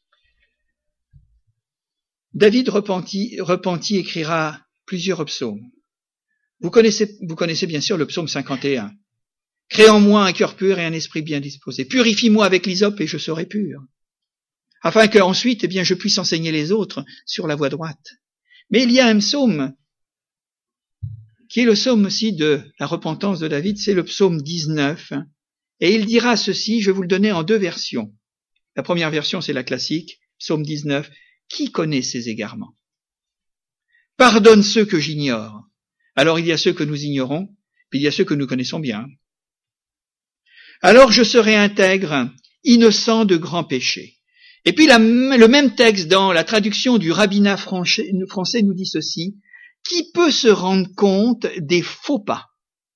David repenti, repenti écrira plusieurs psaumes. Vous connaissez, vous connaissez bien sûr le psaume cinquante et un. Crée en moi un cœur pur et un esprit bien disposé. Purifie-moi avec l'hysope et je serai pur. Afin qu'ensuite, eh bien, je puisse enseigner les autres sur la voie droite. Mais il y a un psaume qui est le psaume aussi de la repentance de David, c'est le psaume dix-neuf. Et il dira ceci, je vais vous le donner en deux versions. La première version, c'est la classique, psaume dix-neuf. Qui connaît ces égarements? Pardonne ceux que j'ignore. Alors il y a ceux que nous ignorons, puis il y a ceux que nous connaissons bien. Alors je serai intègre, innocent de grands péchés. Et puis la, le même texte dans la traduction du rabbinat français, français nous dit ceci, qui peut se rendre compte des faux pas?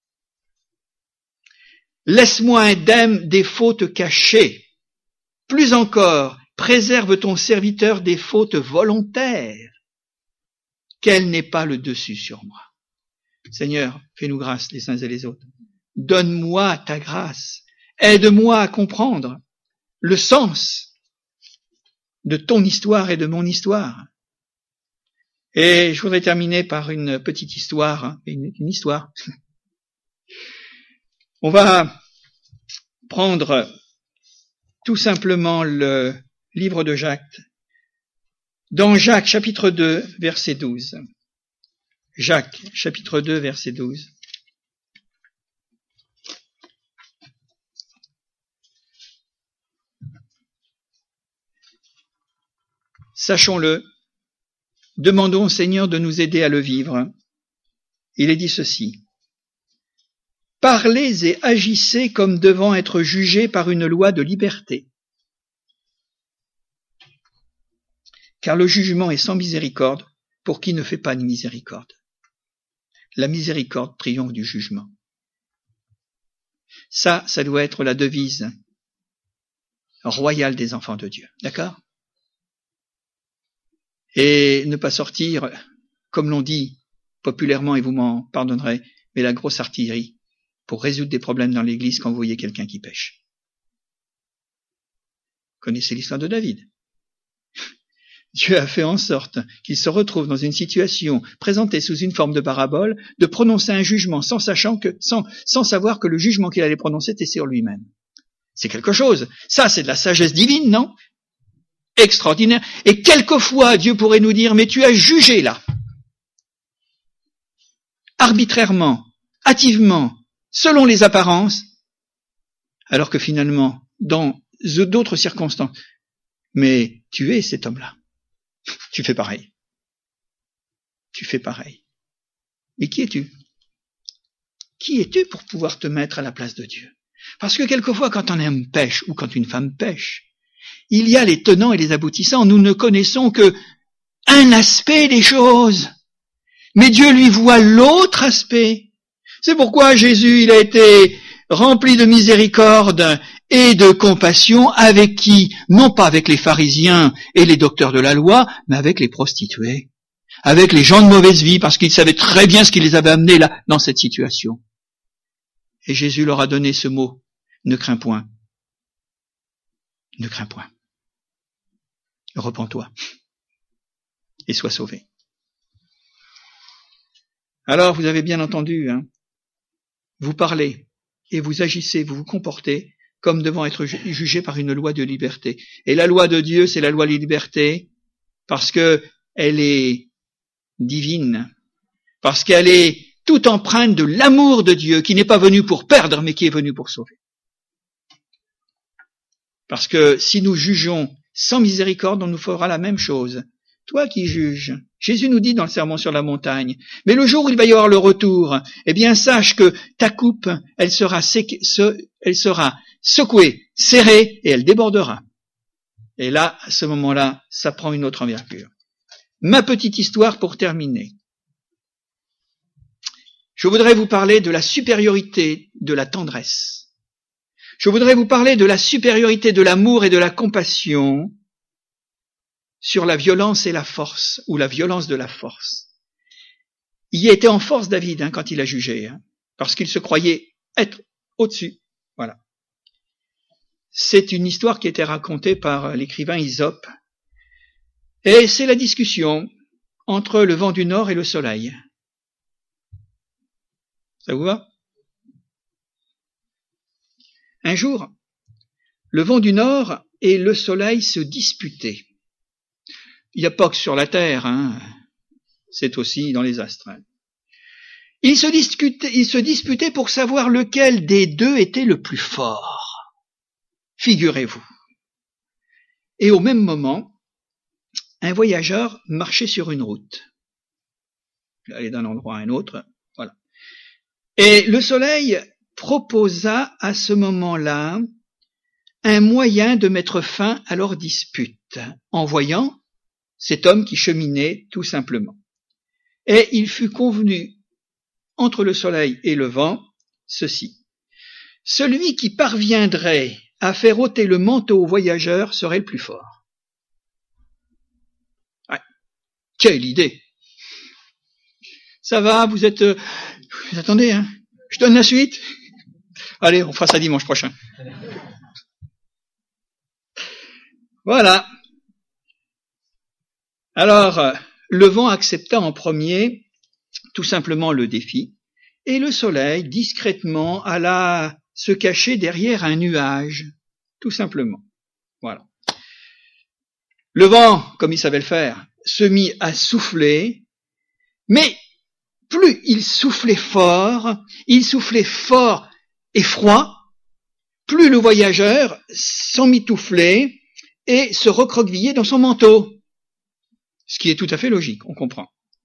Laisse-moi indemne des fautes cachées. Plus encore, préserve ton serviteur des fautes volontaires. Qu'elle n'ait pas le dessus sur moi. Seigneur, fais-nous grâce les uns et les autres. Donne-moi ta grâce. Aide-moi à comprendre le sens de ton histoire et de mon histoire. Et je voudrais terminer par une petite histoire, une, une histoire. On va prendre tout simplement le livre de Jacques. Dans Jacques, chapitre deux, verset douze. Jacques, chapitre deux, verset douze. Sachons-le, demandons au Seigneur de nous aider à le vivre. Il est dit ceci. Parlez et agissez comme devant être jugés par une loi de liberté. Car le jugement est sans miséricorde pour qui ne fait pas de miséricorde. La miséricorde triomphe du jugement. Ça, ça doit être la devise royale des enfants de Dieu. D'accord? Et ne pas sortir, comme l'on dit populairement, et vous m'en pardonnerez, mais la grosse artillerie pour résoudre des problèmes dans l'église quand vous voyez quelqu'un qui pêche. Vous connaissez l'histoire de David. Dieu a fait en sorte qu'il se retrouve dans une situation présentée sous une forme de parabole, de prononcer un jugement sans sachant que, sans, sans savoir que le jugement qu'il allait prononcer était sur lui-même. C'est quelque chose. Ça, c'est de la sagesse divine, non? Extraordinaire. Et quelquefois, Dieu pourrait nous dire, mais tu as jugé là. Arbitrairement, hâtivement, selon les apparences, alors que finalement, dans d'autres circonstances, mais tu es cet homme-là. Tu fais pareil. Tu fais pareil. Mais qui es-tu? Qui es-tu pour pouvoir te mettre à la place de Dieu? Parce que quelquefois, quand un homme pêche ou quand une femme pêche, il y a les tenants et les aboutissants. Nous ne connaissons que un aspect des choses. Mais Dieu lui voit l'autre aspect. C'est pourquoi Jésus, il a été rempli de miséricorde et de compassion avec qui? Non pas avec les pharisiens et les docteurs de la loi, mais avec les prostituées. avec les gens de mauvaise vie, parce qu'ils savaient très bien ce qui les avait amenés là, dans cette situation. Et Jésus leur a donné ce mot, ne crains point. Ne crains point. Repens-toi et sois sauvé. Alors, vous avez bien entendu, hein, vous parlez et vous agissez, vous vous comportez comme devant être jugé par une loi de liberté. Et la loi de Dieu, c'est la loi de liberté parce que elle est divine, parce qu'elle est toute empreinte de l'amour de Dieu qui n'est pas venu pour perdre, mais qui est venu pour sauver. Parce que si nous jugeons sans miséricorde, on nous fera la même chose. Toi qui juges, Jésus nous dit dans le Sermon sur la montagne, mais le jour où il va y avoir le retour, eh bien sache que ta coupe, elle sera, séquée, se, elle sera secouée, serrée, et elle débordera. Et là, à ce moment-là, ça prend une autre envergure. Ma petite histoire pour terminer. Je voudrais vous parler de la supériorité de la tendresse. Je voudrais vous parler de la supériorité de l'amour et de la compassion sur la violence et la force, ou la violence de la force. Il y était en force David hein, quand il a jugé, hein, parce qu'il se croyait être au-dessus. Voilà. C'est une histoire qui était racontée par l'écrivain Ésope, et c'est la discussion entre le vent du nord et le soleil. Ça vous va? Un jour, le vent du nord et le soleil se disputaient. Il n'y a pas que sur la terre, hein. C'est aussi dans les astres. Ils se disputaient, ils se disputaient pour savoir lequel des deux était le plus fort. Figurez-vous. Et au même moment, un voyageur marchait sur une route. Il allait d'un endroit à un autre, voilà. Et le soleil proposa à ce moment-là un moyen de mettre fin à leur dispute, en voyant cet homme qui cheminait tout simplement. Et il fut convenu entre le soleil et le vent ceci. Celui qui parviendrait à faire ôter le manteau au voyageur serait le plus fort. Ouais. Quelle idée! Ça va, vous êtes... Euh, vous attendez, hein? Je donne la suite? Allez, on fera ça dimanche prochain. Voilà. Alors, le vent accepta en premier tout simplement le défi, et le soleil, discrètement, alla se cacher derrière un nuage, tout simplement. Voilà. Le vent, comme il savait le faire, se mit à souffler, mais plus il soufflait fort, il soufflait fort et froid, plus le voyageur s'emmitouflait et se recroquevillait dans son manteau. Ce qui est tout à fait logique, on comprend.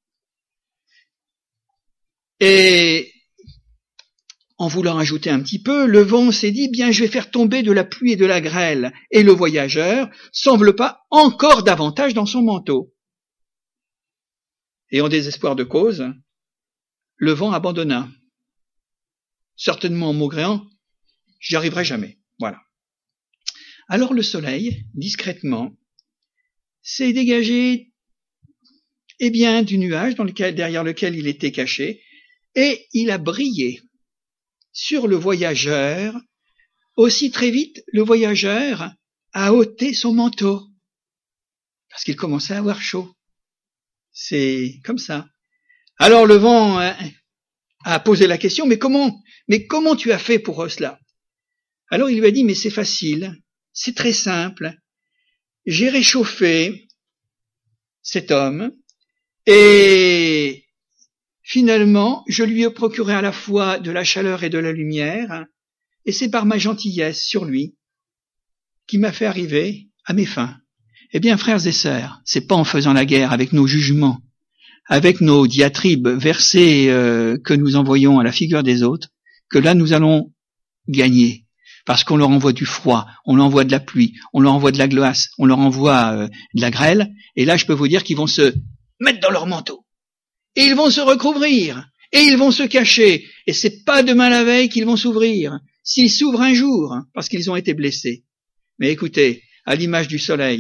Et en voulant ajouter un petit peu, le vent s'est dit, bien, je vais faire tomber de la pluie et de la grêle. Et le voyageur semble pas encore davantage dans son manteau. Et en désespoir de cause, le vent abandonna. Certainement en maugréant, j'y arriverai jamais. Voilà. Alors le soleil, discrètement, s'est dégagé, eh bien, du nuage dans lequel, derrière lequel il était caché, et il a brillé sur le voyageur. Aussi très vite, le voyageur a ôté son manteau, parce qu'il commençait à avoir chaud. C'est comme ça. Alors le vent a posé la question, mais comment, mais comment tu as fait pour cela? Alors il lui a dit, mais c'est facile, c'est très simple. J'ai réchauffé cet homme, et finalement, je lui ai procuré à la fois de la chaleur et de la lumière, et c'est par ma gentillesse sur lui qui m'a fait arriver à mes fins. Eh bien, frères et sœurs, c'est pas en faisant la guerre avec nos jugements, avec nos diatribes versées euh, que nous envoyons à la figure des autres, que là nous allons gagner. Parce qu'on leur envoie du froid, on leur envoie de la pluie, on leur envoie de la glace, on leur envoie euh, de la grêle, et là je peux vous dire qu'ils vont se mettre dans leur manteau. Et ils vont se recouvrir, et ils vont se cacher, et c'est pas demain la veille qu'ils vont s'ouvrir, s'ils s'ouvrent un jour, parce qu'ils ont été blessés. Mais écoutez, à l'image du soleil,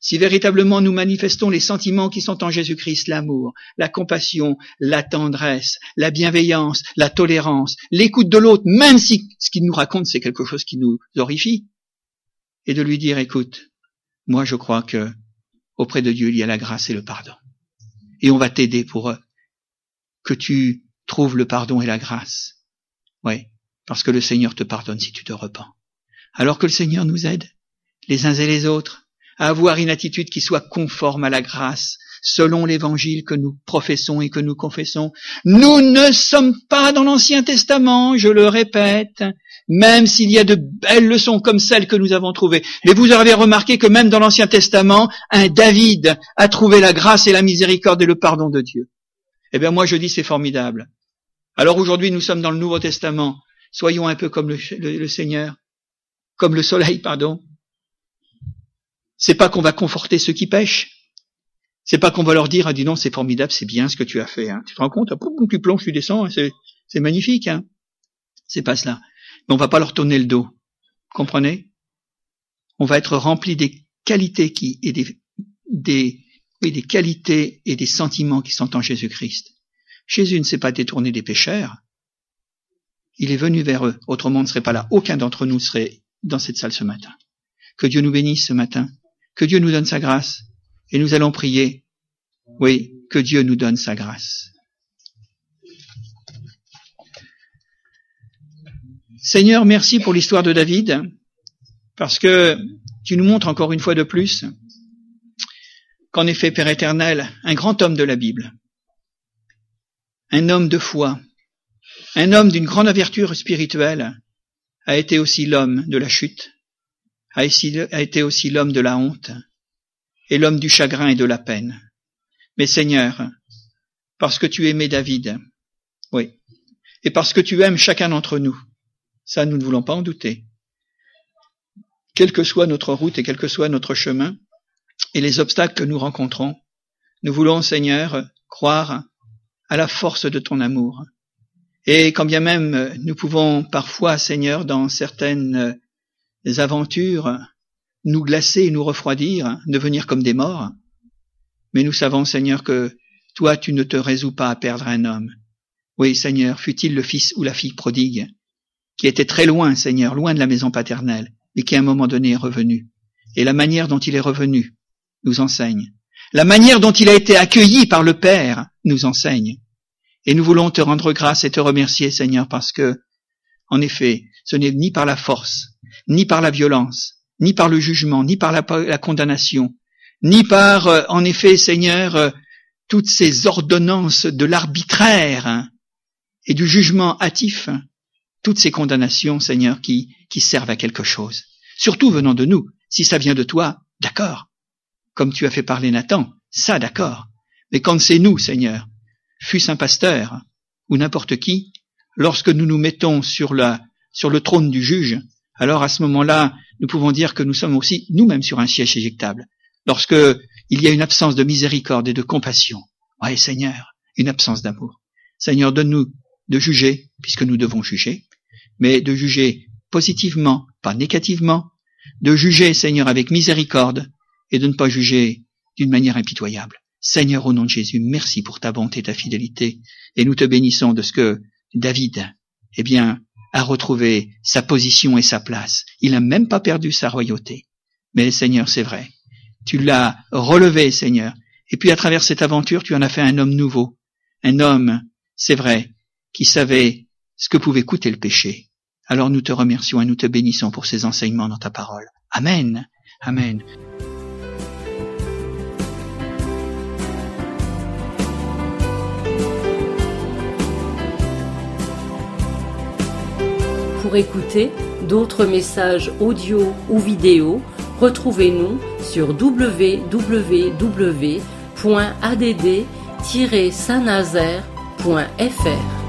si véritablement nous manifestons les sentiments qui sont en Jésus-Christ, l'amour, la compassion, la tendresse, la bienveillance, la tolérance, l'écoute de l'autre, même si ce qu'il nous raconte c'est quelque chose qui nous horrifie, et de lui dire, écoute, moi je crois que auprès de Dieu il y a la grâce et le pardon. Et on va t'aider pour eux, que tu trouves le pardon et la grâce. Oui, parce que le Seigneur te pardonne si tu te repens. Alors que le Seigneur nous aide, les uns et les autres, à avoir une attitude qui soit conforme à la grâce, selon l'évangile que nous professons et que nous confessons. Nous ne sommes pas dans l'Ancien Testament, je le répète, même s'il y a de belles leçons comme celles que nous avons trouvées. Mais vous avez remarqué que même dans l'Ancien Testament, un David a trouvé la grâce et la miséricorde et le pardon de Dieu. Eh bien moi je dis c'est formidable. Alors aujourd'hui nous sommes dans le Nouveau Testament, soyons un peu comme le, le, le Seigneur, comme le soleil, pardon. C'est pas qu'on va conforter ceux qui pêchent. C'est pas qu'on va leur dire, ah dis non, c'est formidable, c'est bien ce que tu as fait. Hein. Tu te rends compte, poum, tu plonges, tu descends, c'est, c'est magnifique. Hein. C'est pas cela. Mais on va pas leur tourner le dos. Comprenez? On va être rempli des qualités qui et des des oui, des qualités et des sentiments qui sont en Jésus-Christ. Jésus ne s'est pas détourné des pécheurs. Il est venu vers eux. Autrement, on ne serait pas là. Aucun d'entre nous serait dans cette salle ce matin. Que Dieu nous bénisse ce matin. Que Dieu nous donne sa grâce. Et nous allons prier. Oui, que Dieu nous donne sa grâce. Seigneur, merci pour l'histoire de David, parce que tu nous montres encore une fois de plus qu'en effet, Père éternel, un grand homme de la Bible, un homme de foi, un homme d'une grande ouverture spirituelle, a été aussi l'homme de la chute, a été aussi l'homme de la honte, et l'homme du chagrin et de la peine. Mais Seigneur, parce que tu aimais David, oui, et parce que tu aimes chacun d'entre nous, ça nous ne voulons pas en douter. Quelle que soit notre route et quel que soit notre chemin, et les obstacles que nous rencontrons, nous voulons, Seigneur, croire à la force de ton amour. Et quand bien même nous pouvons parfois, Seigneur, dans certaines aventures, nous glacer et nous refroidir, devenir comme des morts, mais nous savons, Seigneur, que toi, tu ne te résous pas à perdre un homme. Oui, Seigneur, fût-il le fils ou la fille prodigue, qui était très loin, Seigneur, loin de la maison paternelle, mais qui à un moment donné est revenu. Et la manière dont il est revenu nous enseigne. La manière dont il a été accueilli par le Père nous enseigne. Et nous voulons te rendre grâce et te remercier, Seigneur, parce que, en effet, ce n'est ni par la force, ni par la violence, ni par le jugement, ni par la, la condamnation, ni par, euh, en effet, Seigneur, euh, toutes ces ordonnances de l'arbitraire hein, et du jugement hâtif, hein, toutes ces condamnations, Seigneur, qui, qui servent à quelque chose. Surtout venant de nous. Si ça vient de toi, d'accord. Comme tu as fait parler Nathan, ça, d'accord. Mais quand c'est nous, Seigneur, fût-ce un pasteur ou n'importe qui, lorsque nous nous mettons sur la, sur le trône du juge, alors à ce moment-là, nous pouvons dire que nous sommes aussi nous-mêmes sur un siège éjectable. Lorsque il y a une absence de miséricorde et de compassion, ouais, Seigneur, une absence d'amour. Seigneur, donne-nous de juger, puisque nous devons juger, mais de juger positivement, pas négativement, de juger, Seigneur, avec miséricorde, et de ne pas juger d'une manière impitoyable. Seigneur, au nom de Jésus, merci pour ta bonté et ta fidélité, et nous te bénissons de ce que David, eh bien, a retrouvé sa position et sa place. Il n'a même pas perdu sa royauté. Mais Seigneur, c'est vrai, tu l'as relevé, Seigneur, et puis à travers cette aventure, tu en as fait un homme nouveau, un homme, c'est vrai, qui savait ce que pouvait coûter le péché. Alors nous te remercions et nous te bénissons pour ces enseignements dans ta parole. Amen. Amen. Pour écouter d'autres messages audio ou vidéo, retrouvez-nous sur w w w point a d d tiret saint nazaire point f r.